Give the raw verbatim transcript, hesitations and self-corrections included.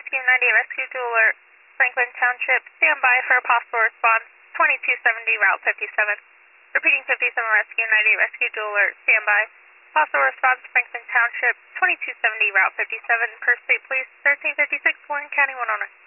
Rescue ninety-eight Rescue Dual Alert, Franklin Township. Stand by for a possible response, twenty-two seventy Route fifty-seven. Repeating fifty-seven Rescue ninety-eight Rescue Dual Alert, stand by. Possible response, Franklin Township, twenty-two seventy Route fifty-seven, per State Police, thirteen fifty-six, Warren County, one owner.